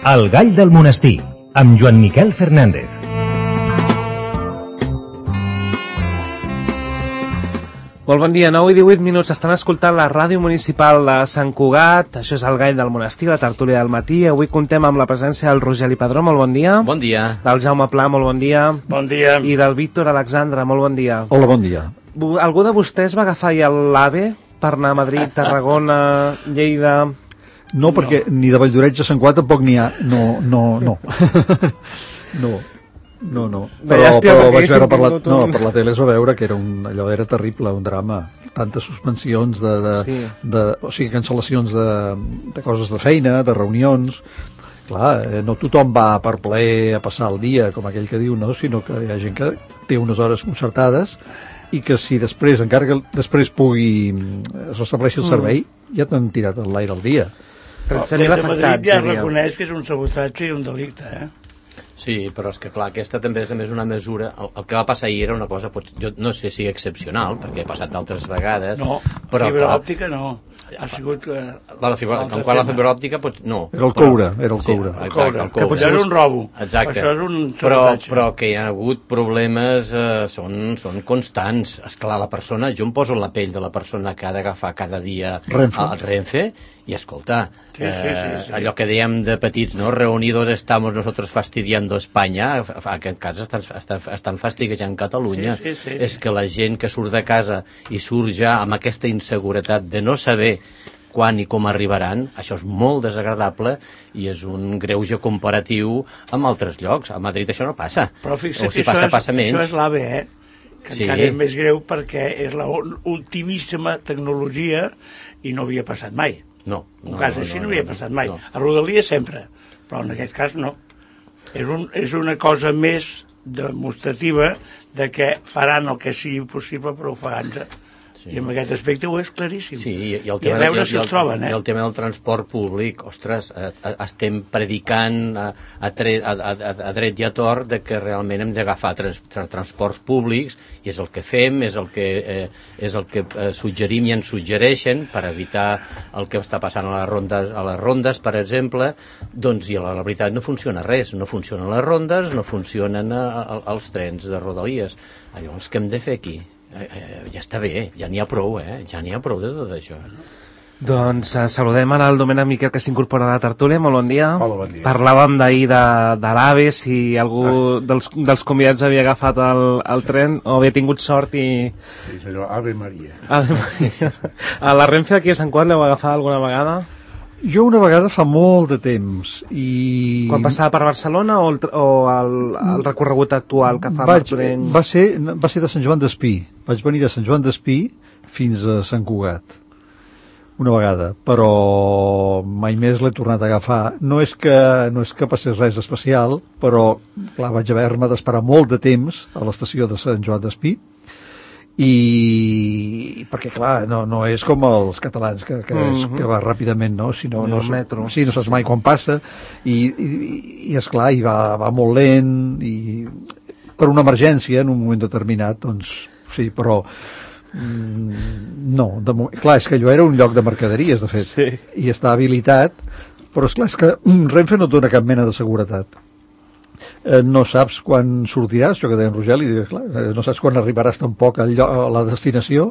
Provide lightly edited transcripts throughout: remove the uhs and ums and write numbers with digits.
El gall del monestir, amb Joan Miquel Fernández. Molt bon dia, 9 i 18 minuts. Estan escoltant la ràdio municipal de Sant Cugat. Això és el gall del monestir, la tertúlia del matí. Avui contem amb la presència del Rogeli Padró, molt bon dia. Bon dia. Del Jaume Pla, molt bon dia. Bon dia. I del Víctor Alexandre, molt bon dia. Hola, bon dia. Algú de vostès va agafar ja l'AVE per anar a Madrid, Tarragona, Lleida? No, perquè ni de Valldoreix a Sant Cugat tampoc n'hi ha. No. No. Però vaig veure per la tele, es va veure que allò era terrible, un drama. Tantes suspensions o sigui, cancel·lacions de coses de feina, de reunions. Clar, no tothom va per plaer a passar el dia, com aquell que diu, no? Sinó que hi ha gent que té unes hores concertades i que si després, encara que després es restableixi el servei, ja t'han tirat l'aire al dia. 13.000 afectats. Madrid ja reconeix que és un sabotatge i un delicte, Sí, però és que clar, aquesta també és més una mesura. El que va passar ahir era una cosa, jo no sé si excepcional, perquè ha passat d'altres vegades. No, però fibra òptica no. Ha sigut... la fibra òptica, no. Era el coure. Exacte, que potser era un robo. Exacte. Això és un sabotatge. Però que hi ha hagut problemes són constants. Esclar, la persona, jo em poso en la pell de la persona que ha d'agafar cada dia el Renfe, i escolta, sí. allò que dèiem de petits, no? Reunidos estamos nosotros fastidiando España, en aquest cas estan fastiguejant Catalunya. Sí. És que la gent que surt de casa i surt ja amb aquesta inseguretat de no saber quan i com arribaran, això és molt desagradable i és un greuge comparatiu amb altres llocs. A Madrid això no passa. Però fixa't que això és l'AVE, que sí. Encara és més greu perquè és l'ultimíssima tecnologia i no havia passat mai. Un cas així no havia passat mai. A Rodalies sempre, però en aquest cas no. És una cosa més demostrativa de que faran el que sigui possible per ofegar-nos. I en aquest aspecte ho és claríssim. Sí, i a veure si els troben, I el tema del transport públic, ostres, estem predicant a dret i a tort de que realment hem d'agafar transports públics, i és el que fem, és el que suggerim i ens suggereixen per evitar el que està passant a les rondes, per exemple. Doncs, i la veritat, no funciona res. No funcionen les rondes, no funcionen els trens de Rodalies. Llavors, què hem de fer aquí? Ja està bé, ja n'hi ha prou, ja n'hi ha prou de tot això. Doncs saludem ara el Domènec Miquel, que s'incorpora a la tertúlia. Molt bon dia. Hola, bon dia. Parlàvem d'ahir de l'AVE, si algú dels convidats havia agafat el tren o havia tingut sort i... Sí, és allò, Ave Maria. Ave Maria. A la Renfe aquí a Sant Cugat l'heu agafat alguna vegada? Jo una vegada fa molt de temps i... Quan passava per Barcelona o el recorregut actual que fa Martorell? Va ser de Sant Joan d'Espí. Vaig venir de Sant Joan d'Espí fins a Sant Cugat una vegada, però mai més l'he tornat a agafar. No és que passés res especial, però clar, vaig haver-me d'esperar molt de temps a l'estació de Sant Joan d'Espí, i perquè clar, no és com els catalans que va ràpidament, no? Si no saps mai quan passa, i esclar, i va molt lent, i per una emergència en un moment determinat, doncs sí, però no, clar, és que allò era un lloc de mercaderies, de fet, sí. I està habilitat, però esclar, és que Renfe no et dona cap mena de seguretat. No saps quan sortiràs, això que deia en Rogeli, clar, no saps quan arribaràs tampoc a la destinació.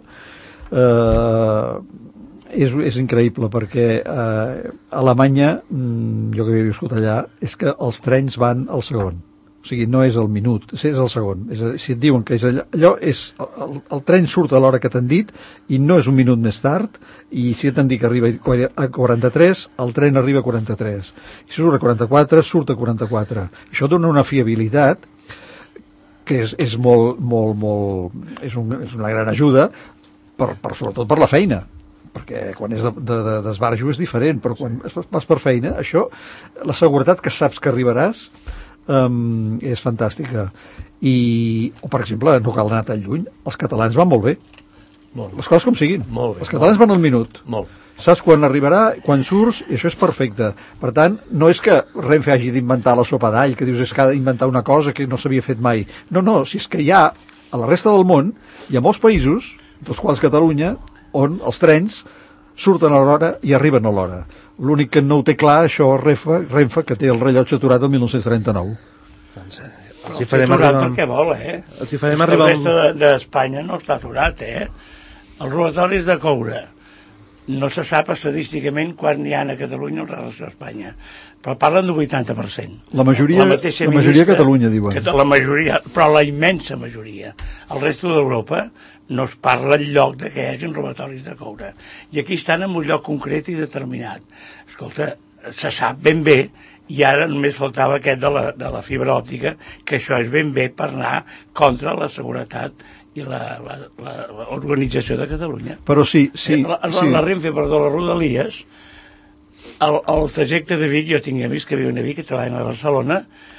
És increïble perquè a Alemanya, jo que havia viscut allà, és que els trens van al segon. O sigui, no és el minut, és el segon. És a dir, si et diuen que és allò és el tren surt a l'hora que t'han dit i no és un minut més tard, i si t'han dit que arriba a 43, el tren arriba a 43. I si surt a 44, surt a 44. Això dona una fiabilitat que és és una gran ajuda, sobretot per la feina, perquè quan és d'esbarjo és diferent, però quan vas per feina, això, la seguretat que saps que arribaràs, és fantàstica. O per exemple, no cal anar tan lluny, els catalans van molt bé, les coses com siguin, els catalans van al minut, saps quan arribarà, quan surts, i això és perfecte. Per tant, no és que Renfe hagi d'inventar la sopa d'all, que dius és que ha d'inventar una cosa que no s'havia fet mai. No, si és que hi ha a la resta del món, hi ha molts països, dels quals Catalunya, on els trens surten a l'hora i arriben a l'hora. L'únic que no ho té clar, això, Renfe, que té el rellotge aturat del 1939. Doncs, els hi farem arribar... perquè vol, Els hi farem arribar... El resta d'Espanya no està aturat, Els robatoris de coure. No se sap estadísticament quan hi ha a Catalunya en relació a Espanya, però parlen d'un 80%. La majoria a Catalunya, diuen. La majoria, però la immensa majoria. El resto d'Europa no es parla enlloc de que hi hagi robatoris de coure. I aquí estan en un lloc concret i determinat. Escolta, se sap ben bé, i ara només faltava aquest de la fibra òptica, que això és ben bé per anar contra la seguretat i l'organització de Catalunya. Però sí. La Renfe, perdó, les Rodalies, el trajecte de Vic, jo tinc amics que viuen a Vic, que treballen a Barcelona,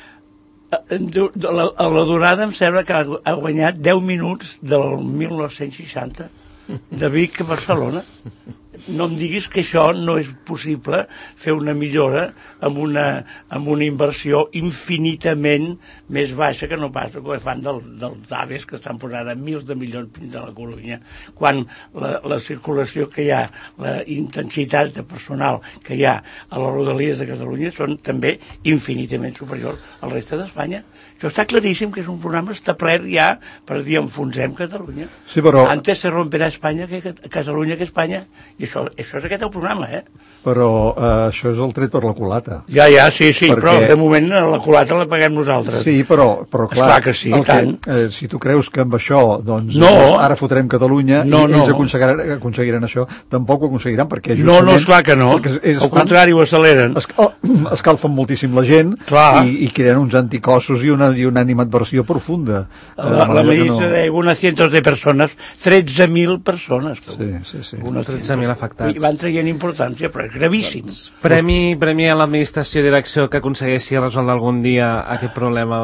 la durada em sembla que ha guanyat 10 minuts del 1960 de Vic a Barcelona. No em diguis que això no és possible fer una millora amb una inversió infinitament més baixa que no pas el que fan dels AVEs, que estan posant a mils de milions de la Corunya, quan la circulació que hi ha, la intensitat de personal que hi ha a les Rodalies de Catalunya són també infinitament superiors al reste d'Espanya. Això està claríssim que és un programa establert ja per dir enfonsem Catalunya. Sí, però... Antes se romperà Espanya que Catalunya que Espanya. I això és aquest el programa, Però això és el tret per la culata. Ja, sí, perquè... però de moment la culata la paguem nosaltres. Sí, però clar, esclar que sí, tant. Si tu creus que amb això, doncs, ara fotrem Catalunya, ells aconseguiran això, tampoc ho aconseguiran, perquè justament... No, esclar que no, al contrari ho acceleren. Escalfen moltíssim la gent i creen uns anticossos i una animadversió profunda. La ministra deia unes cientos de persones, 13.000 persones. Sí. Unes 13.000 afectats. I van traient importància, però és gravíssim. Premi a l'administració i direcció que aconsegueixi resoldre algun dia aquest problema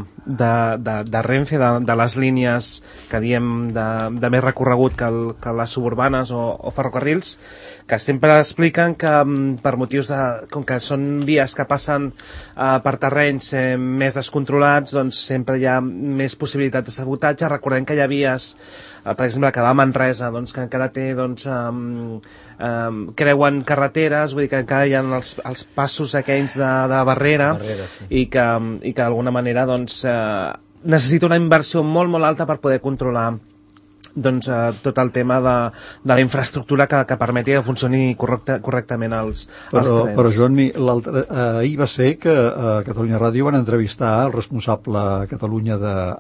de Renfe, de les línies que diem de més recorregut que les suburbanes o ferrocarrils, que sempre expliquen que per motius com que són vies que passen per terrenys més descontrolats, doncs sempre hi ha més possibilitat de sabotatge. Recordem que hi ha vies, per exemple, que va a Manresa, doncs, que encara té, doncs, creuen carreteres, vull dir que encara hi ha els passos aquells de barrera, sí. i que d'alguna manera, doncs, necessita una inversió molt, molt alta per poder controlar, doncs, tot el tema de la infraestructura que permeti que funcioni correctament els trens. Però Joan, ahir va ser que a Catalunya Ràdio van entrevistar el responsable a Catalunya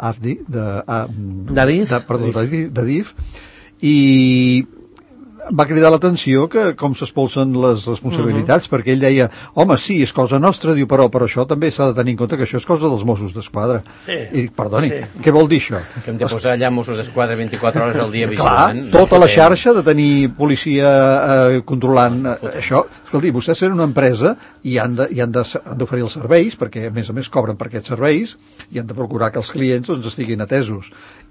d'Adif, i va cridar l'atenció que com s'espolsen les responsabilitats, perquè ell deia, home, sí, és cosa nostra, diu, però això també s'ha de tenir en compte que això és cosa dels Mossos d'Esquadra. I dic, perdoni, què vol dir això? Que hem de posar allà Mossos d'Esquadra 24 hores al dia vigilant. Clar, tota la xarxa de tenir policia controlant això. Escolti, vostès tenen una empresa i han d'oferir els serveis, perquè a més cobren per aquests serveis, i han de procurar que els clients doncs, estiguin atesos.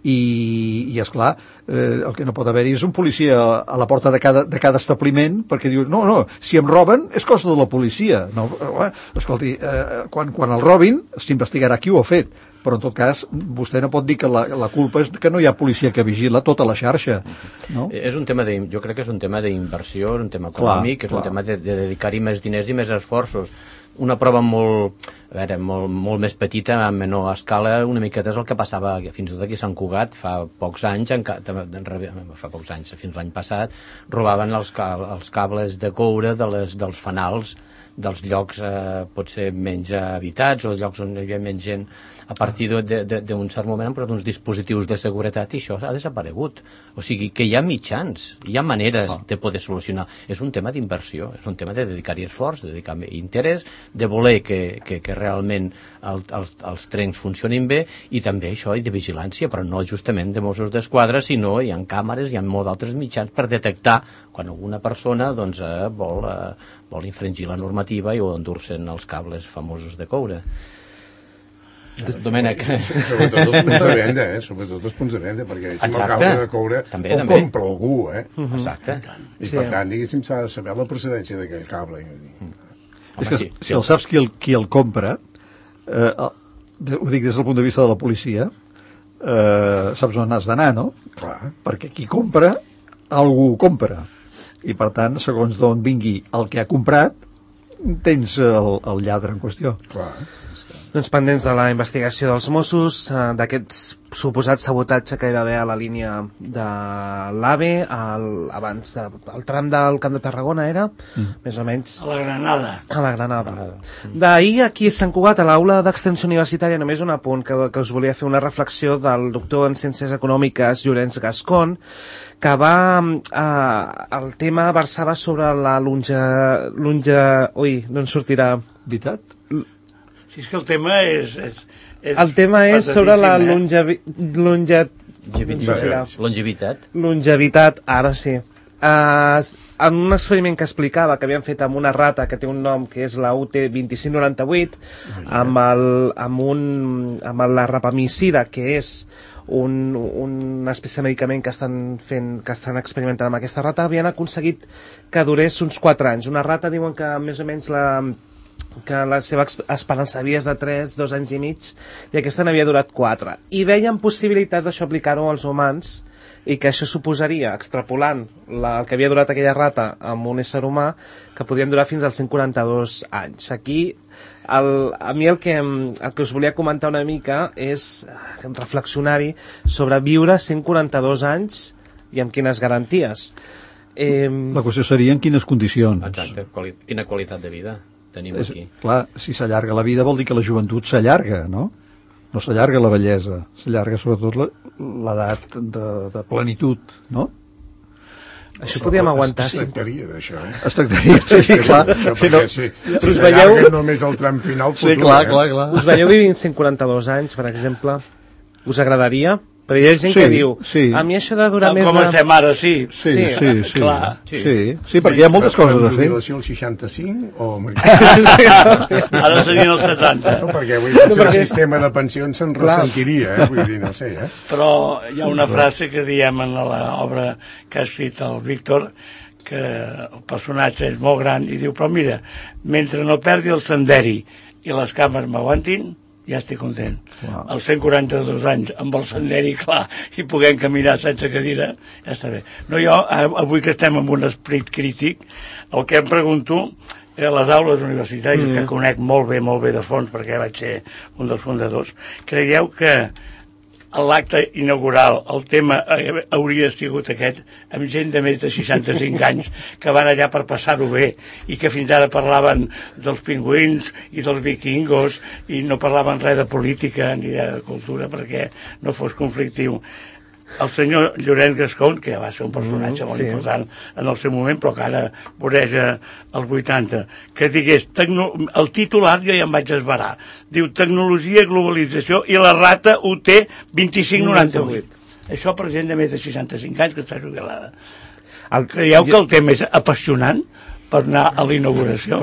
I esclar, el que no pot haver-hi és un policia a la porta de cada establiment, perquè diu, no, si em roben és cosa de la policia. No, escolti, quan el robin s'investigarà qui ho ha fet, però en tot cas vostè no pot dir que la culpa és que no hi ha policia que vigila tota la xarxa, no? Jo crec que és un tema d'inversió, és un tema econòmic, és un tema de dedicar-hi més diners i més esforços. Una prova molt més petita, a menor escala, una miqueta és el que passava fins i tot aquí a Sant Cugat fa pocs anys, fins l'any passat, robaven els cables de coure dels fanals dels llocs potser menys habitats o llocs on hi havia menys gent. A partir d'un cert moment han posat uns dispositius de seguretat i això ha desaparegut. O sigui que hi ha mitjans, hi ha maneres de poder solucionar. És un tema d'inversió, és un tema de dedicar-hi esforç, de dedicar interès, de voler que realment els trens funcionin bé, i també això, i de vigilància, però no justament de Mossos d'Esquadra, sinó hi ha càmeres, hi ha molts altres mitjans per detectar quan alguna persona doncs, vol infringir la normativa i o endur-se'n els cables famosos de coure. Domènec. Sobretot els punts de venda, sobretot els punts de venda, perquè si el cable de coure ho compra algú, Exacte. I per tant, diguéssim, s'ha de saber la procedència d'aquell cable. És que si el saps qui el compra, ho dic des del punt de vista de la policia, saps on has d'anar, no? Clar. Perquè qui compra, algú compra. I per tant, segons d'on vingui el que ha comprat, tens el lladre en qüestió. Clar. Doncs pendents de la investigació dels Mossos, d'aquests suposats sabotatge que hi va haver a la línia de l'AVE, abans del tram del Camp de Tarragona, era? Més o menys. A la Granada. A la Granada. D'ahir, aquí a Sant Cugat, a l'aula d'extensió universitària, només un apunt, que us volia fer una reflexió del doctor en Ciències Econòmiques, Llorenç Gascon, que el tema versava sobre la Ui, no em sortirà. Veritat? Si és que el tema és el tema és sobre la longevitat, ara sí. En un experiment que explicava que havien fet amb una rata que té un nom que és la UT2598 amb la rapamicida, que és una espècie de medicament que estan experimentant amb aquesta rata, havien aconseguit que durés uns 4 anys. Una rata diuen que més o menys que la seva esperança de vida és de 2 anys i mig, i aquesta n'havia durat 4. I veien possibilitats d'això aplicar-ho als humans, i que això suposaria, extrapolant el que havia durat aquella rata amb un ésser humà, que podien durar fins als 142 anys. Aquí, a mi el que us volia comentar una mica és reflexionar-hi sobre viure 142 anys i amb quines garanties. La qüestió seria en quines condicions. Exacte, quina qualitat de vida tenim aquí. Clar, si s'allarga la vida vol dir que la joventut s'allarga, no? No s'allarga la bellesa, s'allarga sobretot l'edat de plenitud, no? Això podíem aguantar. Es tractaria d'això, eh? Es tractaria, sí, clar. Si s'allarga només el tram final, sí, clar. Us veieu vivint 142 anys, per exemple? Us agradaria? Però hi ha gent que diu, a mi això de durar més... Com estem ara, sí. Sí, perquè hi ha moltes coses a fer. Jubilació als 65 o... Ara serien els 70. No, perquè vull dir, el sistema de pensions se'n ressentiria, vull dir, no sé, Però hi ha una frase que diem en l'obra que ha escrit el Víctor, que el personatge és molt gran, i diu, però mira, mentre no perdi el senderi i les cames m'aguantin, ja estic content. Als 142 anys, amb el senderi clar, i puguem caminar sense cadira, ja està bé. No, jo, avui que estem amb un esperit crític, el que em pregunto, a les aules universitàries, que conec molt bé de fons, perquè vaig ser un dels fundadors, creieu que a l'acte inaugural el tema hauria sigut aquest, amb gent de més de 65 anys que van allà per passar-ho bé i que fins ara parlaven dels pingüins i dels vikingos i no parlaven res de política ni de cultura perquè no fos conflictiu. El senyor Llorenç Gascon, que va ser un personatge molt important en el seu moment, però que ara voreja els 80, que digués, el titular jo ja em vaig esverar, diu Tecnologia, Globalització i la rata UT 2598. Això per gent de més de 65 anys que està jubilada. Creieu que el tema és apassionant per anar a la inauguració?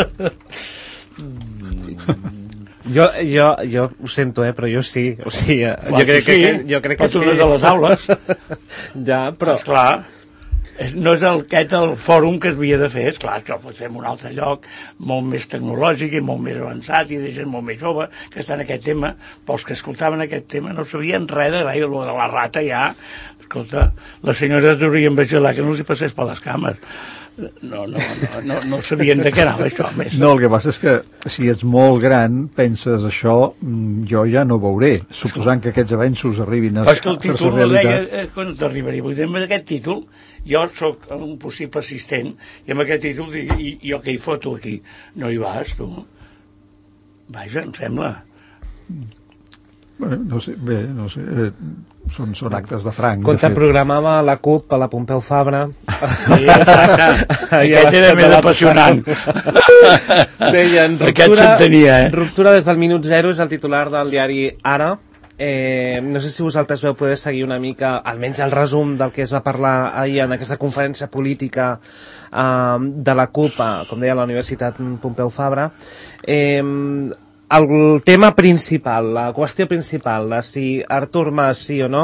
Jo ho sento, però jo sí. O sigui, jo crec que sí. Però tu no de les aules. Ja, però... Esclar, no és aquest el fòrum que es havia de fer. Esclar, que el pots fer en un altre lloc, molt més tecnològic i molt més avançat i de gent molt més jove que està en aquest tema, però els que escoltaven aquest tema no sabien res de res, de la rata ja. Escolta, la senyora haurien vigilat que no els hi passés per les cames. No sabien de què anava això més. No, el que passa és que si ets molt gran penses això jo ja no veuré, suposant que aquests avenços arribin a fer la realitat. El títol deia quan t'arribaria, vull dir, amb aquest títol jo sóc un possible assistent i amb aquest títol dic, i jo què hi foto aquí? No hi vas, tu? Vaja, em sembla. Bé, no sé, són actes de franc. Quan te programava la CUP a la Pompeu Fabra, aquest era més apassionant. Deien, ruptura des del minut zero, és el titular del diari Ara. No sé si vosaltres veu poder seguir una mica, almenys el resum del que es va parlar ahir en aquesta conferència política de la CUP, com deia, a la Universitat Pompeu Fabra. El tema principal, la qüestió principal de si Artur Mas sí o no,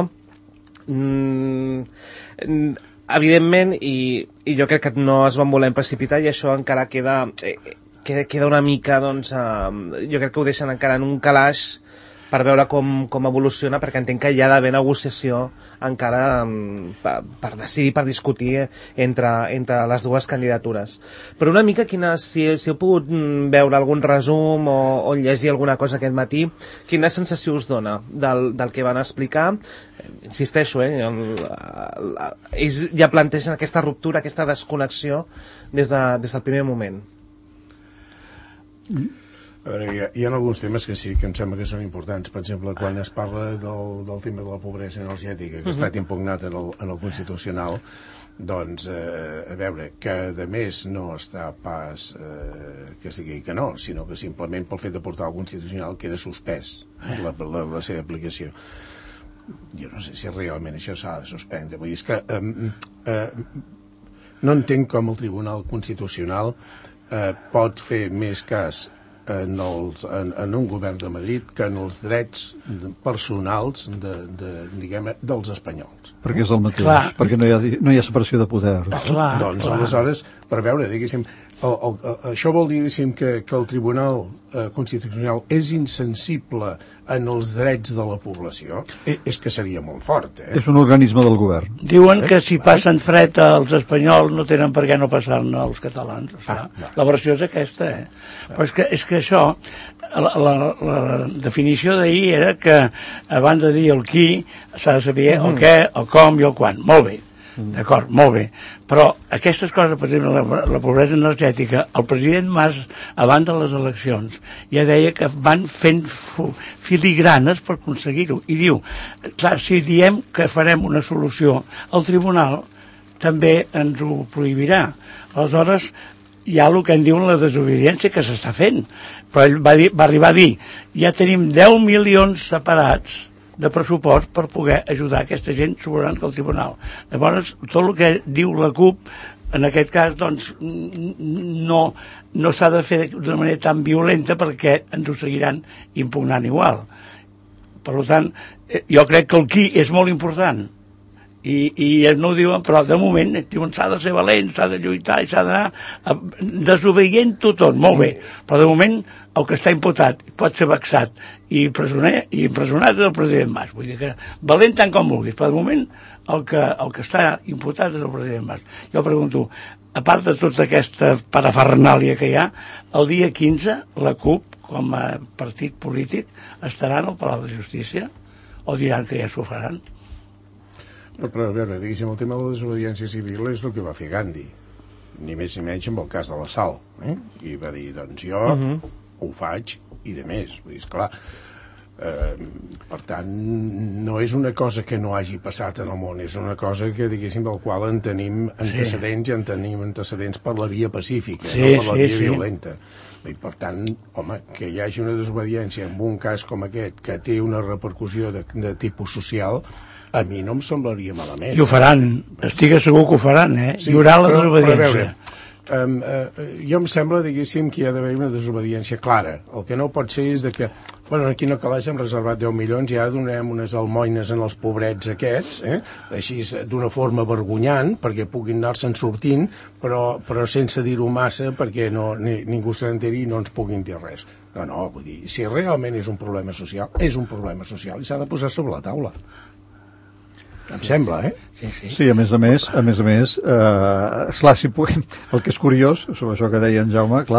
evidentment, i jo crec que no es van voler precipitar, i això encara queda una mica, doncs, jo crec que ho deixen encara en un calaix per veure com evoluciona, perquè entenc que hi ha d'haver negociació encara per decidir, per discutir entre les dues candidatures. Però una mica, si heu pogut veure algun resum o llegir alguna cosa aquest matí, quina sensació us dona del que van explicar? Insisteixo, ells ja plantegen aquesta ruptura, aquesta desconnexió des del primer moment. A veure, hi ha alguns temes que sí que em sembla que són importants. Per exemple, quan es parla del tema de la pobresa energètica, que ha estat impugnat en el Constitucional, doncs, a veure, que a més no està pas que sigui que no, sinó que simplement pel fet de portar al Constitucional queda suspès la seva aplicació. Jo no sé si realment això s'ha de suspendre. Vull dir, és que no entenc com el Tribunal Constitucional pot fer més cas en un govern de Madrid que en els drets personals dels espanyols. Perquè és el mateix, perquè no hi ha separació de poder. Doncs aleshores, per veure, diguéssim, això vol dir, diguéssim, que el Tribunal Constitucional és insensible en els drets de la població. És que seria molt fort, És un organisme del govern. Diuen que si passen fred als espanyols no tenen per què no passar-ne als catalans. O sigui, la versió és aquesta, Però és que això, la definició d'ahir era que abans de dir el qui s'ha de saber el què, el com i el quan. Molt bé. D'acord, molt bé. Però aquestes coses, per exemple, la pobresa energètica, el president Mas, abans de les eleccions, ja deia que van fent filigranes per aconseguir-ho. I diu, clar, si diem que farem una solució, el tribunal també ens ho prohibirà. Aleshores, hi ha el que en diuen la desobediència que s'està fent. Però ell va arribar a dir, ja tenim 10 milions separats de pressupost per poder ajudar aquesta gent sobrant que el tribunal. Llavors, tot el que diu la CUP, en aquest cas, doncs, no s'ha de fer d'una manera tan violenta perquè ens ho seguiran impugnant igual. Per tant, jo crec que el qui és molt important. I no ho diuen, però de moment diuen s'ha de ser valent, s'ha de lluitar i s'ha d'anar desobeint-ho tot, molt bé, però de moment el que està imputat pot ser vexat i empresonat és el president Mas, vull dir que valent tant com vulguis, però de moment el que està imputat és el president Mas. Jo pregunto, a part de tota aquesta parafernàlia que hi ha, el dia 15 la CUP com a partit polític estarà al Palau de Justícia o diran que ja s'ho faran? Però a veure, diguéssim, el tema de la desobediència civil és el que va fer Gandhi, ni més ni menys amb el cas de la Sal, i va dir, doncs jo ho faig i de més, vull dir, esclar, per tant no és una cosa que no hagi passat en el món, és una cosa que, diguéssim, del qual en tenim antecedents i en tenim antecedents per la via pacífica, no per la via violenta. I per tant, home, que hi hagi una desobediència en un cas com aquest que té una repercussió de tipus social, a mi no em semblaria malament. I ho faran, estic segur que ho faran, Sí, hi haurà la desobediència. Jo em sembla, diguéssim, que hi ha d'haver una desobediència clara. El que no pot ser és que, bueno, aquí no calaix hem reservat 10 milions i ara donem unes almoines en els pobrets aquests, així d'una forma vergonyant, perquè puguin anar-se'n sortint, però sense dir-ho massa perquè ningú se n'enteri i no ens puguin dir res. No, vull dir, si realment és un problema social, és un problema social i s'ha de posar sobre la taula. Em sembla, Sí, a més a més, esclar, si puguem, el que és curiós, sobre això que deia en Jaume, clar,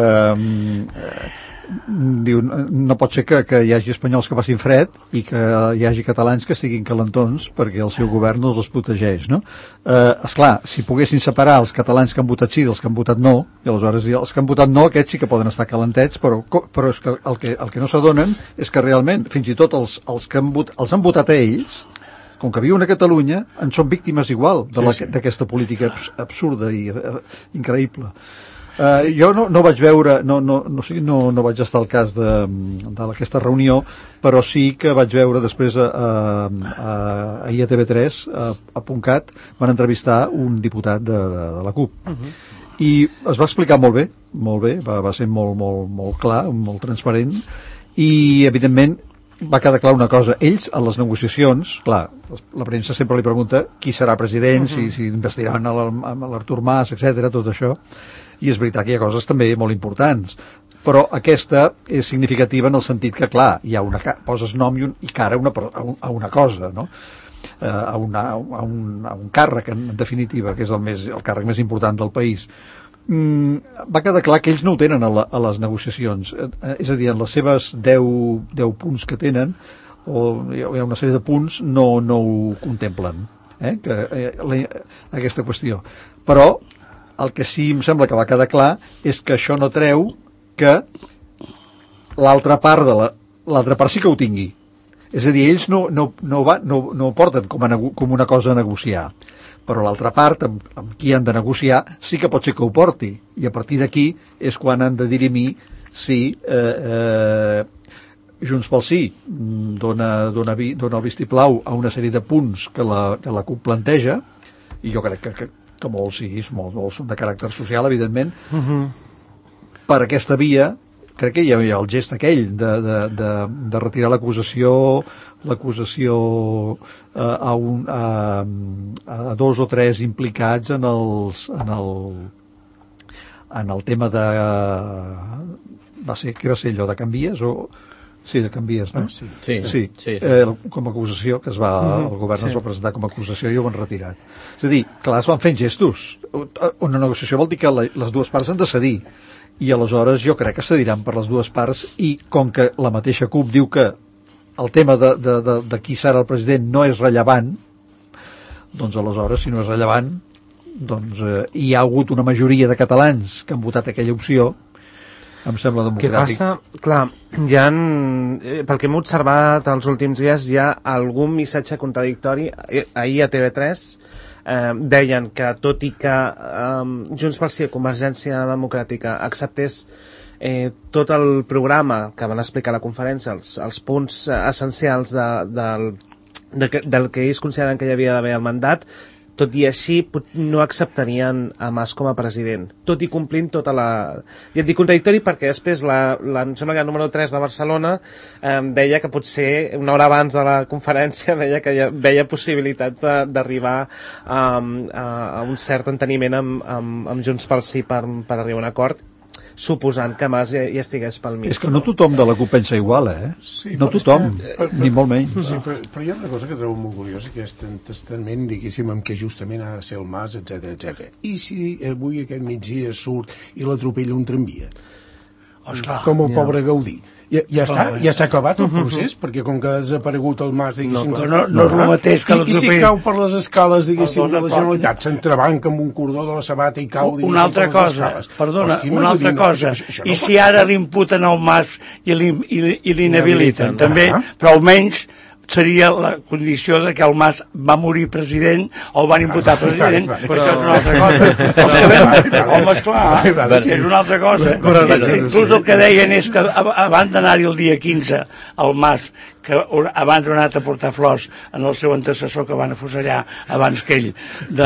diu, no pot ser que hi hagi espanyols que passin fred i que hi hagi catalans que estiguin calentons perquè el seu govern no els protegeix, no? Esclar, si poguessin separar els catalans que han votat sí dels que han votat no, i aleshores els que han votat no, aquests sí que poden estar calentets, però és que el que no s'adonen és que realment, fins i tot els que els han votat a ells, com que viuen a Catalunya, en són víctimes igual d'aquesta política absurda i increïble. Jo no vaig veure, no vaig estar al cas d'aquesta reunió, però sí que vaig veure després ahir a TV3, a .cat, van entrevistar un diputat de la CUP. I es va explicar molt bé, va ser molt clar, molt transparent, i evidentment va quedar clar una cosa, ells a les negociacions, clar, la premsa sempre li pregunta qui serà president, si investiran amb l'Artur Mas, etc, tot això, i és veritat que hi ha coses també molt importants. però aquesta és significativa en el sentit que, clar, hi ha poses nom i cara a una cosa, no? A un càrrec, en definitiva, que és el càrrec més important del país. Va quedar clar que ells no ho tenen a les negociacions, és a dir, en les seves 10 punts que tenen, o hi ha una sèrie de punts, no ho contemplen, aquesta qüestió. Però el que sí em sembla que va quedar clar és que això no treu que l'altra part sí que ho tingui. És a dir, ells no ho porten com una cosa a negociar, però l'altra part, amb qui han de negociar, sí que pot ser que ho porti, i a partir d'aquí és quan han de dirimir si Junts pel Sí dona el vistiplau a una sèrie de punts que la CUP planteja, i jo crec que molts sí, molts són de caràcter social, evidentment, per aquesta via. Crec que hi ha el gest aquell de retirar l'acusació a 2 o 3 implicats en el tema de... Què va ser allò, de Canvies? Sí, de Canvies, no? Sí. Com a acusació, que el govern es va presentar com a acusació i ho han retirat. És a dir, clar, es van fent gestos. Una negociació vol dir que les dues parts han de cedir, i aleshores jo crec que cediran per les dues parts, i com que la mateixa CUP diu que el tema de qui serà el president no és rellevant, doncs aleshores, si no és rellevant, doncs hi ha hagut una majoria de catalans que han votat aquella opció, em sembla democràtic. Què passa? Clar, pel que hem observat els últims dies, hi ha algun missatge contradictori. Ahir a TV3 deien que tot i que Junts pel Sí, Convergència Democràtica, acceptés tot el programa que van explicar a la conferència, els punts essencials del que ells consideren que hi havia d'haver al mandat, tot i així no acceptarien a Mas com a president, tot i complint tota la... I et dic contradictori perquè després em sembla que el número 3 de Barcelona deia que potser una hora abans de la conferència deia que veia possibilitat d'arribar a un cert enteniment amb Junts pel Sí per arribar a un acord, suposant que Mas hi estigués pel mig. És que no tothom de la CUP pensa igual, Sí, no tothom, ni molt menys. Sí, però hi ha una cosa que trobo molt curiosa, que és testament, diguéssim, amb què justament ha de ser el Mas, etc. I si avui aquest migdia surt i l'atropella un tramvia? Com el pobre Gaudí. Ja està acabat el procés, perquè com que ha desaparegut el Mas, diguéssim... No és el mateix que I si cau per les escales, diguéssim, de la Generalitat, s'entrebanca amb un cordó de la sabata i cau, una altra cosa, una altra cosa. I si ara l'imputen al Mas i l'inhabiliten, també, però almenys seria la condició de que el Mas va morir president o el van imputar president, però això és una altra cosa. Home, esclar, és una altra cosa. Inclús el que deien és que abans d'anar-hi el dia 15 al Mas, que abans ha anat a portar flors en el seu antecessor que van afusellar abans que ell, de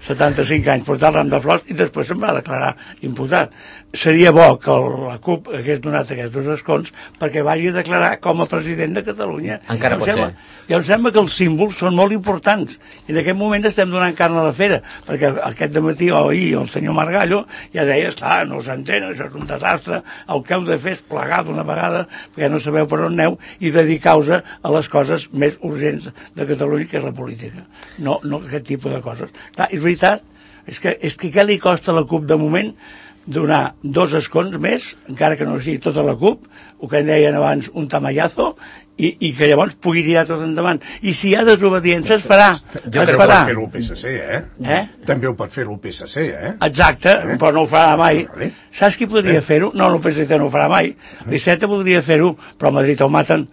75 anys, portar el ram de flors, i després se'n va declarar imputat. Seria bo que la CUP hagués donat aquests 2 escons perquè vagi a declarar com a president de Catalunya. Encara pot ser. I em sembla que els símbols són molt importants, i en aquest moment estem donant carn a la fera, perquè aquest dematí o ahir el senyor Margallo ja deia, esclar, no s'entén, això és un desastre, el que heu de fer és plegar d'una vegada, perquè no sabeu per on aneu, i dedicar-vos a les coses més urgents de Catalunya, que és la política, no aquest tipus de coses. Clar, és veritat, és que què li costa a la CUP de moment donar 2 escons més, encara que no sigui tota la CUP, el que en deien abans un tamallazo, i que llavors pugui tirar tot endavant. I si hi ha desobediència es farà. També ho pot fer-ho el PSC, També ho pot fer-ho el PSC, Exacte, però no ho farà mai. Saps qui podria fer-ho? No, el PSC no ho farà mai. L'Iceta podria fer-ho, però a Madrid el maten.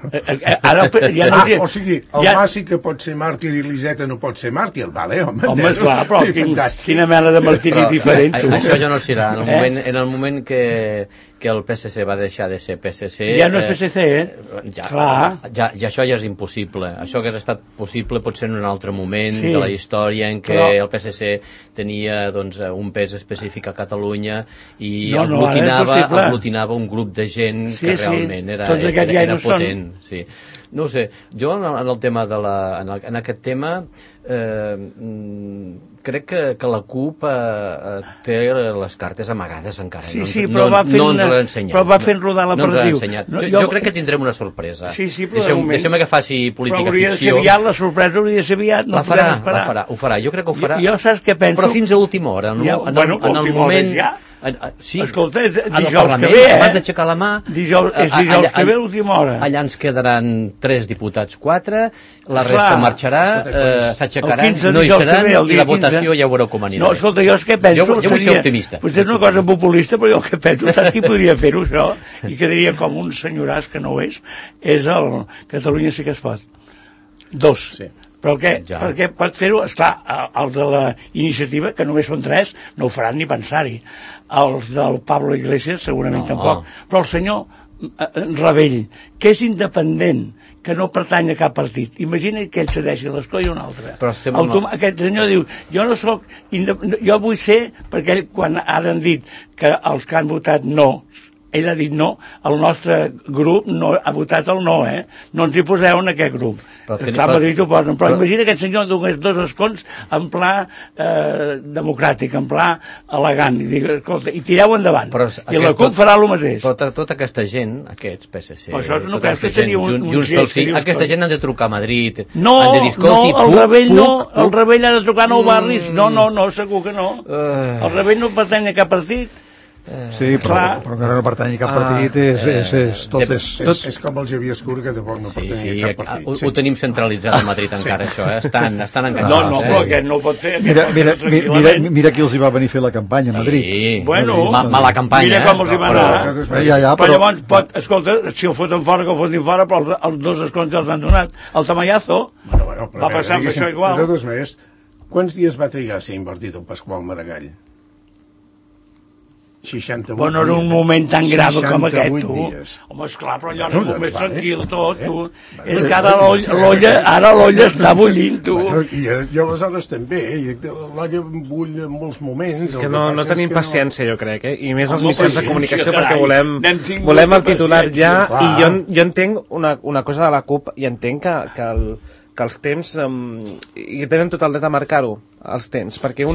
O sigui, el Mas sí que pot ser màrtir i l'Iceta no pot ser màrtir, vale? Home, esclar, però quina mena de martiri diferent. Això ja no serà. En el moment que el PSC va deixar de ser PSC... Ja no és PSC, Ja això ja és impossible. Això que ha estat possible pot ser en un altre moment de la història en què el PSC tenia un pes específic a Catalunya i aglutinava un grup de gent que realment era potent. No ho sé, jo en el tema en aquest tema crec que la CUP té les cartes amagades encara. Però va fent rodar l'aperitiu. Jo crec que tindrem una sorpresa. Deixem que faci política ficció. Però hauria de ser aviat, la sorpresa hauria de ser aviat, no podem esperar. Ho farà, jo crec que ho farà. Jo saps què penso? Però fins a última hora. En el moment... Sí, escolta, és dijous que ve, abans d'aixecar la mà, és dijous que ve l'última hora. Allà ens quedaran 3 diputats, 4, la resta marxarà, s'aixecaran, no hi seran, i la votació ja veureu com anirà. No, escolta, jo és que penso... Jo vull ser optimista. Potser és una cosa populista, però jo que penso, saps qui podria fer-ho, això? I quedaria com un senyoràs que no ho és el Catalunya sí que es pot. 2. Sí. Però perquè pot fer-ho, esclar, els de la iniciativa, que només són 3, no ho faran ni pensar-hi. Els del Pablo Iglesias segurament tampoc. Però el senyor Rabell, que és independent, que no pertany a cap partit, imagina que ell cedeixi l'escó i un altre. Aquest senyor diu, jo no soc jo vull ser, perquè ell, quan han dit que els que han votat no, ell ha dit no, el nostre grup no ha votat el no, no ens hi poseu en aquest grup. Però imagina que aquest senyor donés 2 escons en pla democràtic, en pla elegant, i dic, escolta, i tireu endavant, i la CUP farà el mateix. Però tota aquesta gent, aquests PSC, no creus que seria un gest? Aquesta gent han de trucar a Madrid, no, el Rebell ha de trucar a Nou Barris, no, segur que no. El Rebell no pertany a cap partit. Sí, però que no pertany a cap partit és com el Xavier Escur, que tampoc no pertany a cap partit. Ho tenim centralitzat a Madrid encara, això, estan enganyats. No, però aquest no pot fer. Mira qui els hi va venir a fer la campanya a Madrid. Bueno, mala campanya. Mira com els hi va anar. Però llavors, escolta, si ho foten fora, que ho fotin fora, però els 2 escons ja els han donat. El Tamayazo va passar amb això igual. De totes maneres, quants dies va trigar a ser invertit el Pasqual Maragall? 68 bueno, era un moment tan grave com aquest, tu. Dies. Home, esclar, però allò era un moment tranquil tot, tu. És que ara l'olla està bullint, tu. I jo aleshores també, l'olla bull en molts moments. Que no tenim paciència, jo crec, I més els mitjans de comunicació, perquè volem el titular ja, i jo entenc una cosa de la CUP, i entenc que els temps, i tenen tot el dret a marcar-ho, els temps, perquè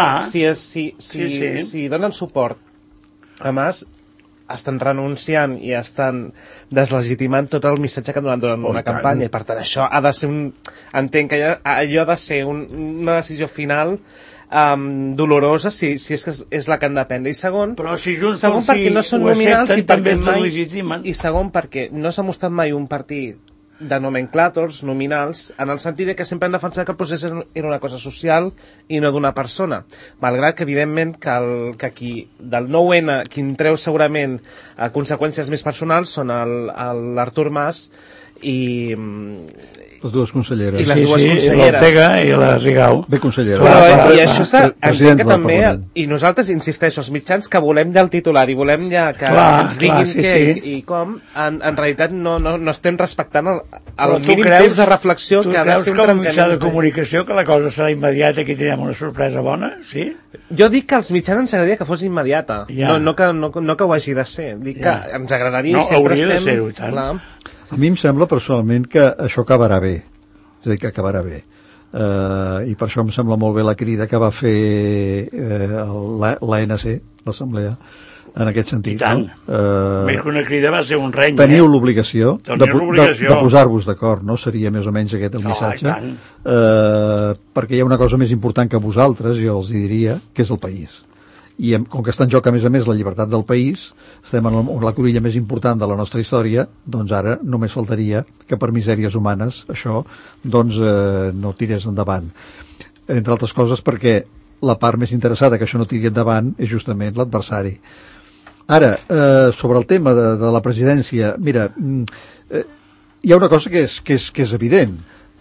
si donen suport a Mas, estan renunciant i estan deslegitimant tot el missatge que han donat durant una campanya, i per tant això ha de ser entenc que allò ha de ser una decisió final dolorosa si és que és la que han de prendre. I segon perquè no són nominals, i segon perquè no s'ha mostrat mai un partit de nomenclàtors nominals, en el sentit que sempre han defensat que el procés era una cosa social i no d'una persona, malgrat que evidentment que qui del 9-N qui en treu segurament conseqüències més personals són l'Artur Mas i les dues conselleres. I les dues conselleres. L'Ortega i la Rigau. Bé, consellera. Però, i això entenc que també, i nosaltres, insisteixo, els mitjans que volem ja el titular i volem ja que ens diguin què i com, en realitat no estem respectant el mínim temps de reflexió que ha de ser un trencament. Tu creus com a mitjà de comunicació que la cosa serà immediata i que tindrem una sorpresa bona? Sí? Jo dic que als mitjans ens agradaria que fos immediata, no que ho hagi de ser. Dic que ens agradaria i sempre estem... No, hauria de ser-ho, i tant. A mi em sembla personalment que això acabarà bé, és a dir, que acabarà bé. I per això em sembla molt bé la crida que va fer l'ANC, l'Assemblea, en aquest sentit. I tant. Més que una crida va ser un reny. Teniu l'obligació de posar-vos d'acord, no? Seria més o menys aquest el missatge. Perquè hi ha una cosa més important que vosaltres, jo els diria, que és el país. I com que està en joc, a més, la llibertat del país, estem en la cruïlla més important de la nostra història, doncs ara només faltaria que per misèries humanes això no tirés endavant. Entre altres coses perquè la part més interessada que això no tiri endavant és justament l'adversari. Ara, sobre el tema de la presidència, mira, hi ha una cosa que és evident.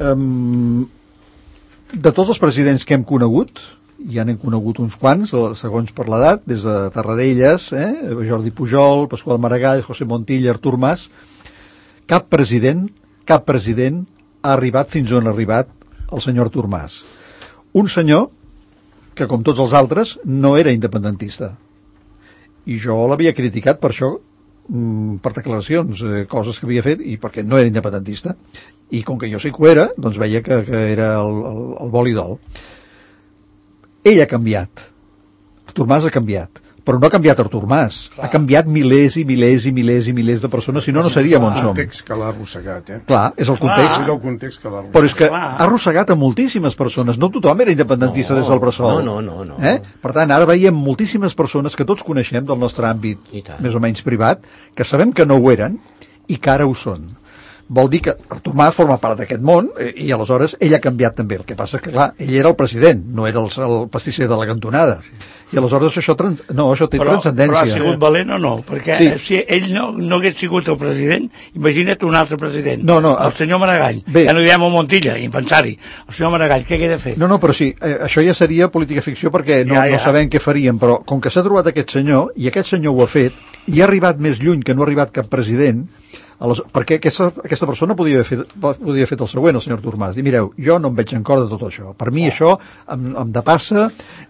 De tots els presidents que hem conegut, ja n'hem conegut uns quants, segons per l'edat, des de Tarradellas, Jordi Pujol, Pasqual Maragall, José Montilla, Artur Mas, cap president ha arribat fins on ha arribat el senyor Artur Mas. Un senyor que, com tots els altres, no era independentista. I jo l'havia criticat per això per declaracions, coses que havia fet, i perquè no era independentista, i com que jo sí que ho era, doncs veia que era el vol i dol. Ell ha canviat, Artur Mas ha canviat, però no ha canviat Artur Mas, ha canviat milers i milers i milers i milers de persones, si no, no seríem on som. El context que l'ha arrossegat, Clar, és el context. És el context que l'ha arrossegat. Però és que ha arrossegat a moltíssimes persones, no tothom era independentista des del bressol. No. Per tant, ara veiem moltíssimes persones que tots coneixem del nostre àmbit més o menys privat, que sabem que no ho eren i que ara ho són. Vol dir que Artur Mas forma part d'aquest món i aleshores ell ha canviat també. El que passa és que, clar, ell era el president, no era el pastisser de la cantonada. I aleshores això té transcendència. Però ha sigut valent o no? Perquè si ell no hagués sigut el president, imagina't un altre president. El senyor Maragall. Ja no diem el Montilla, impensari. El senyor Maragall, què hagué de fer? No, però sí, això ja seria política ficció perquè no sabem què faríem, però com que s'ha trobat aquest senyor, i aquest senyor ho ha fet, i ha arribat més lluny que no ha arribat cap president, perquè aquesta persona podia haver fet el següent, el senyor Artur Mas, i mireu, jo no em veig en cor de tot això, per mi això em depassa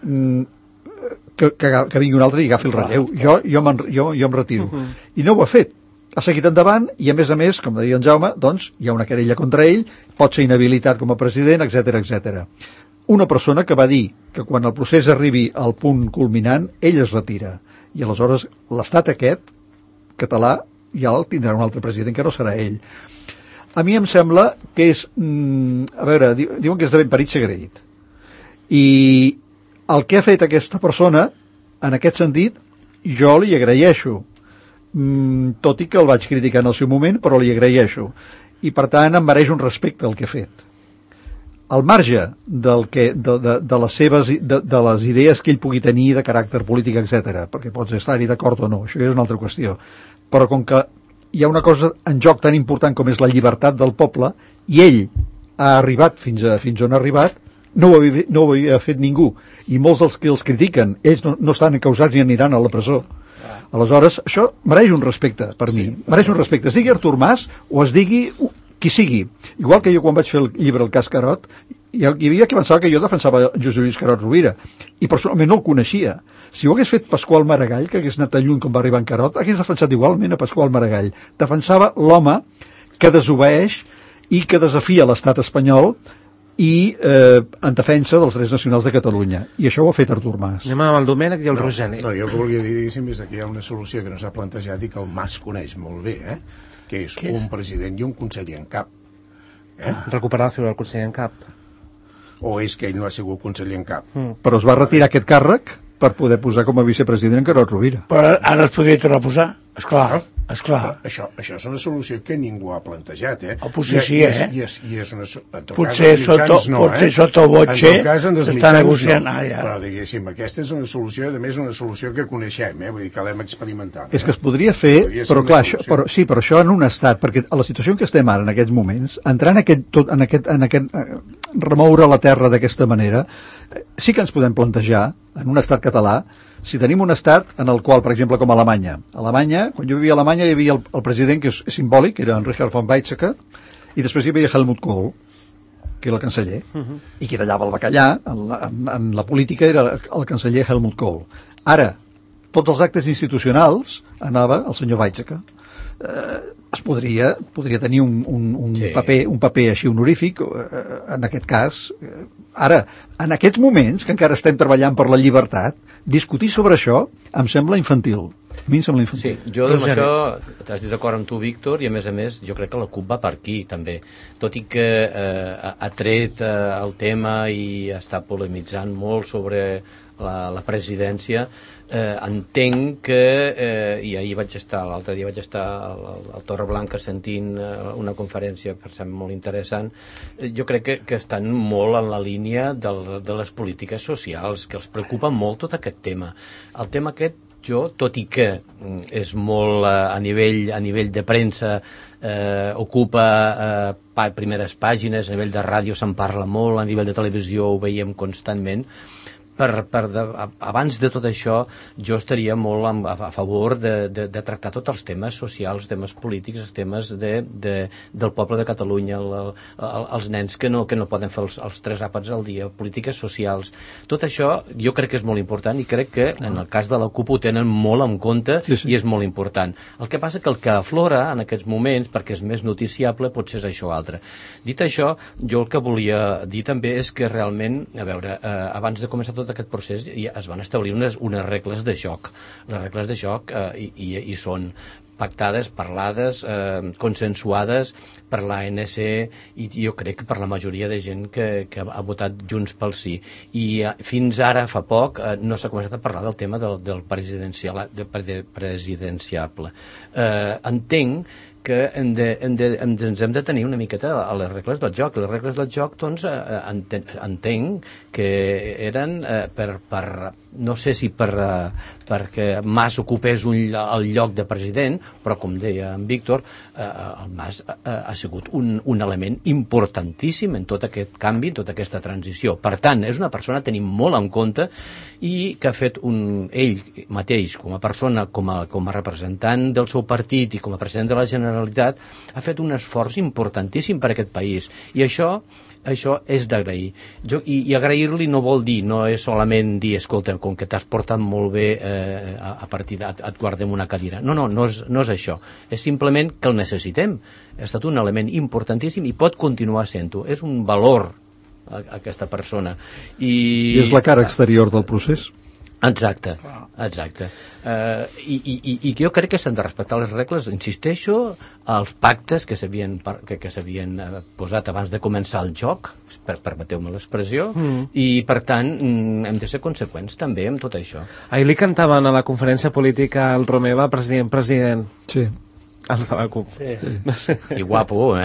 que vingui un altre i agafi el relleu, jo em retiro, i no ho ha fet, ha seguit endavant i a més, com deia en Jaume, doncs hi ha una querella contra ell, pot ser inhabilitat com a president, etc. Una persona que va dir que quan el procés arribi al punt culminant, ell es retira, i aleshores l'estat aquest català ja el tindrà un altre president que no serà ell. A mi em sembla que és a veure, diuen que és de ben parit ser agraït, i el que ha fet aquesta persona en aquest sentit jo li agraeixo, tot i que el vaig criticar en el seu moment, però li agraeixo, i per tant em mereix un respecte el que ha fet. Al marge de les idees que ell pugui tenir de caràcter polític, etc., perquè pots estar-hi d'acord o no, això és una altra qüestió, però com que hi ha una cosa en joc tan important com és la llibertat del poble, i ell ha arribat fins on ha arribat, no ho havia fet ningú, i molts dels que els critiquen, ells no estan encausats ni aniran a la presó. Aleshores, això mereix un respecte per mi, mereix un respecte, es digui Artur Mas o es digui qui sigui. Igual que jo quan vaig fer el llibre El cas Carot, hi havia qui pensava que jo defensava Josep Lluís Carot Rovira, i personalment no el coneixia. Si ho hagués fet Pasqual Maragall, que hagués anat tan lluny com va arribar en Carot, hagués defensat igualment a Pasqual Maragall. Defensava l'home que desobeeix i que desafia l'estat espanyol i en defensa dels drets nacionals de Catalunya. I això ho ha fet Artur Mas. Anem amb el Domènec i el Rogeli. No, jo el que volia dir, diguéssim, és que hi ha una solució que no s'ha plantejat i que el Mas coneix molt bé, que és un president i un conseller en cap. Recuperar la figura del conseller en cap. O és que ell no ha sigut conseller en cap? Però es va retirar aquest càrrec per poder posar com a vicepresident en Carot Rovira. Però ara es podria tornar a posar, esclar. Això és una solució que ningú ha plantejat, Potser sí, I és una... Potser sota voce s'està negociant. Però, diguéssim, aquesta és una solució, a més, una solució que coneixem, vull dir que l'hem experimentat. És que es podria fer, però clar, però això en un estat, perquè a la situació en què estem ara, en aquests moments, entrar en aquest remoure la terra d'aquesta manera, sí que ens podem plantejar, en un estat català, si tenim un estat en el qual, per exemple, com Alemanya, quan jo vivia a Alemanya hi havia el president que és simbòlic, que era Richard von Weizsäcker, i després hi havia Helmut Kohl, que era el canceller, i qui tallava el bacallà en la política era el canceller Helmut Kohl. Ara, tots els actes institucionals anava el senyor Weizsäcker. Es podria tenir un paper així honorífic en aquest cas. Ara, en aquests moments que encara estem treballant per la llibertat, discutir sobre això em sembla infantil. A mi em sembla infantil. Sí, jo amb això estic d'acord amb tu, Víctor, i a més, jo crec que la CUP va per aquí, també. Tot i que ha tret el tema i està polemitzant molt sobre la presidència, entenc que, i ahir l'altre dia vaig estar al Torreblanca sentint una conferència per ser molt interessant, jo crec que estan molt en la línia de les polítiques socials, que els preocupa molt tot aquest tema. El tema aquest, tot i que és molt a nivell de premsa, ocupa primeres pàgines, a nivell de ràdio se'n parla molt, a nivell de televisió ho veiem constantment, abans de tot això, jo estaria molt a favor de tractar tots els temes socials, els temes polítics, els temes del poble de Catalunya, els nens que no poden fer els 3 àpats al dia, polítiques socials. Tot això jo crec que és molt important i crec que en el cas de la CUP ho tenen molt en compte i és molt important. El que passa que el que aflora en aquests moments, perquè és més noticiable, potser és això o altre. Dit això, jo el que volia dir també és que realment, a veure, abans de començar tot aquest procés ja es van establir unes regles de joc. Les regles de joc hi són pactades, parlades, consensuades per l'ANC i jo crec que per la majoria de gent que ha votat Junts pel Sí. I fins ara, fa poc, no s'ha començat a parlar del tema del presidenciable. Entenc que ens hem de tenir una miqueta a les regles del joc. Les regles del joc, doncs, entenc que eren no sé si perquè Mas ocupés el lloc de president, però com deia en Víctor, el Mas ha sigut un element importantíssim en tot aquest canvi, en tota aquesta transició. Per tant, és una persona a tenir molt en compte i que ha fet ell mateix, com a persona, com a representant del seu partit i com a president de la Generalitat, ha fet un esforç importantíssim per a aquest país. I això és d'agrair. I agrair-li no vol dir, no és solament dir, escolta, com que t'has portat molt bé a partir et guardem una cadira. No és això. És simplement que el necessitem. Ha estat un element importantíssim i pot continuar sent-ho. És un valor aquesta persona. I és la cara exterior del procés. Exacte. I jo crec que s'han de respectar les regles, insisteixo, els pactes que s'havien posat abans de començar el joc, permeteu-me l'expressió, i per tant hem de ser conseqüents també amb tot això. Ahir li cantaven a la conferència política al Romeva, president. Sí. Els de la CUP. Sí. I guapo,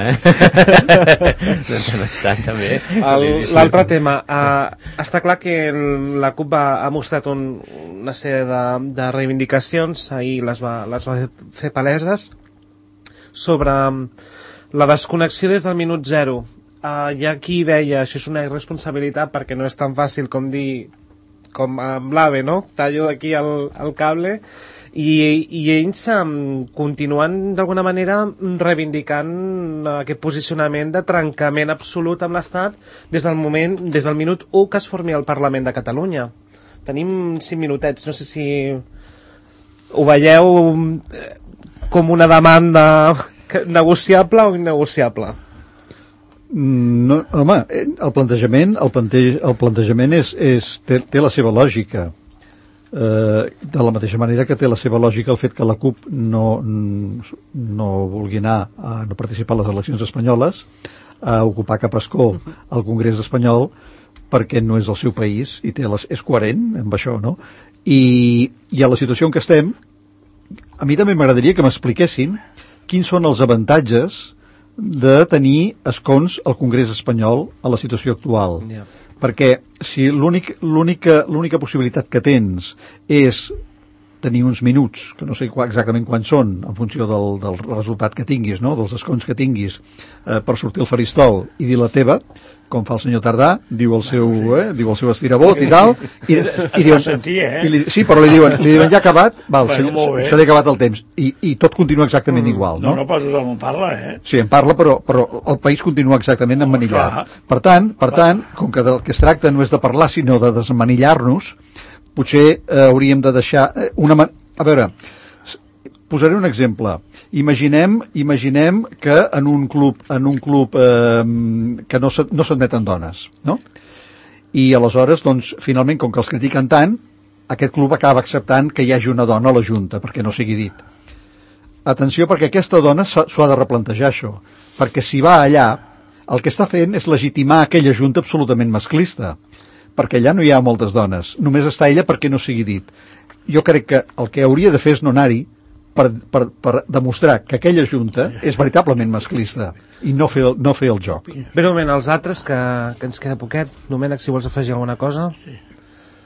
també. L'altre tema. Està clar que la CUP ha mostrat una sèrie de reivindicacions, ahir les va fer paleses, sobre la desconnexió des del minut zero. Hi ha qui deia, això és una irresponsabilitat perquè no és tan fàcil com dir, com amb l'AVE, no? Tallo d'aquí el cable. I ells continuen d'alguna manera reivindicant aquest posicionament de trencament absolut amb l'Estat des del minut 1 que es formi el Parlament de Catalunya. Tenim 5 minutets, no sé si ho veieu com una demanda negociable o innegociable. No, home, el plantejament té la seva lògica. De la mateixa manera que té la seva lògica el fet que la CUP no vulgui no participar a les eleccions espanyoles, a ocupar cap escó al Congrés espanyol, perquè no és el seu país i és coherent amb això, no? I a la situació en què estem, a mi també m'agradaria que m'expliquessin quins són els avantatges de tenir escons al Congrés espanyol a la situació actual. Perquè si l'única possibilitat que tens és tenir uns minuts, que no sé exactament quants són, en funció del resultat que tinguis, no? Dels escons que tinguis, per sortir al faristol i dir la teva, com fa el senyor Tardà, diu el seu estirabot i tal, i diuen, sí, però li diuen ja ha acabat, se li ha acabat el temps, i tot continua exactament igual, no? No, però tothom parla, Sí, en parla, però el país continua exactament emmanillat. Per tant, com que del que es tracta no és de parlar, sinó de desmanillar-nos, potser hauríem de deixar a veure, posaré un exemple. Imaginem que en un club que no s'admeten dones, no? I aleshores, doncs, finalment, com que els critiquen tant, aquest club acaba acceptant que hi hagi una dona a la Junta, perquè no sigui dit. Atenció, perquè aquesta dona s'ho ha de replantejar, això. Perquè si va allà, el que està fent és legitimar aquella Junta absolutament masclista, perquè allà no hi ha moltes dones. Només està ella perquè no sigui dit. Jo crec que el que hauria de fer és no anar-hi, per demostrar que aquella Junta és veritablement masclista i no fer el joc. Breument, els altres, que ens queda poquet. Domènec, si vols afegir alguna cosa. Sí.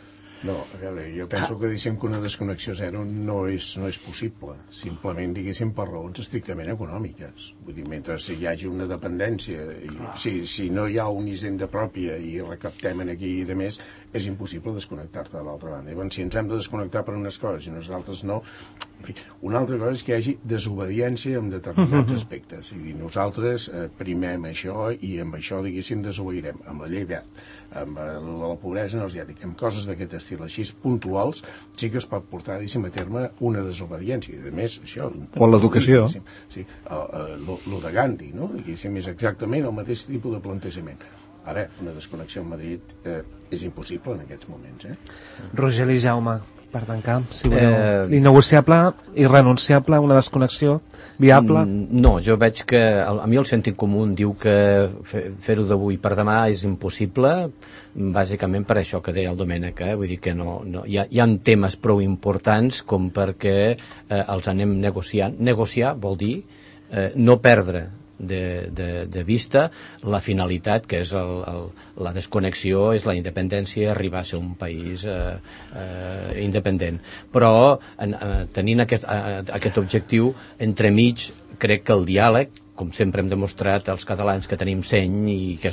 No, a veure, jo penso que diguéssim que una desconnexió zero no és possible, simplement, diguéssim, per raons estrictament econòmiques. Vull dir, mentre hi hagi una dependència, i si no hi ha una hisenda pròpia i recaptem aquí i de més, és impossible desconnectar-te de l'altra banda. Llavors, si ens hem de desconnectar per unes coses i nosaltres no... En fi, una altra cosa és que hi hagi desobediència en determinats aspectes. És a dir, nosaltres primem això i amb això, diguéssim, desobeirem. Amb la llei verd, amb la pobresa energètica, amb coses d'aquest estil així puntuals, sí que es pot portar, diguéssim, a terme una desobediència. I a més, això... O l'educació. Sí, lo de Gandhi, no? Diguéssim, és exactament el mateix tipus de plantejament. Ara, una desconnexió amb Madrid és impossible en aquests moments, Roger i Jaume, per tancar, si voleu, innegociable, irrenunciable, una desconnexió viable? No, jo veig que a mi el sentit comú diu que fer-ho d'avui per demà és impossible, bàsicament per això que deia el Domènec, vull dir que hi ha temes prou importants com perquè els anem negociant. Negociar vol dir no perdre de vista la finalitat, que és la desconnexió, és la independència, arribar a ser un país independent. Però tenint aquest objectiu, entremig crec que el diàleg, com sempre hem demostrat els catalans que tenim seny i que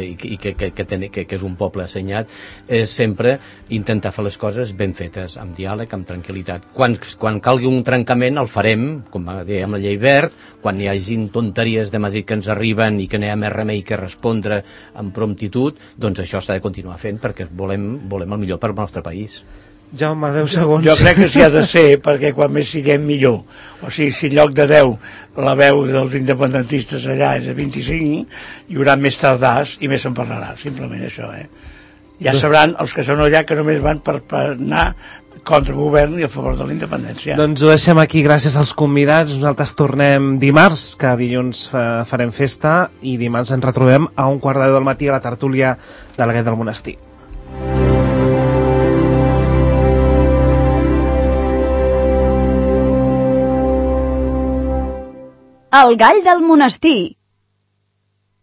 és un poble assenyat, és sempre intentar fer les coses ben fetes, amb diàleg, amb tranquil·litat. Quan calgui un trencament el farem, com dèiem la llei verd, quan hi hagi tonteries de Madrid que ens arriben i que no hi ha més remei que respondre amb promptitud, doncs això s'ha de continuar fent perquè volem el millor per al nostre país. Jaume, 10 segons. Jo crec que s'hi ha de ser, perquè quan més siguem millor. O sigui, si en lloc de 10 la veu dels independentistes allà és a 25, hi haurà més tardars i més se'n parlarà, simplement això, Ja sabran els que són allà que només van per anar contra el govern i a favor de la independència. Doncs ho deixem aquí, gràcies als convidats. Nosaltres tornem dimarts, que dilluns farem festa, i dimarts ens retrobem a 1:15 del matí a la tertúlia de la Guet del Monestir. El gall del monestir.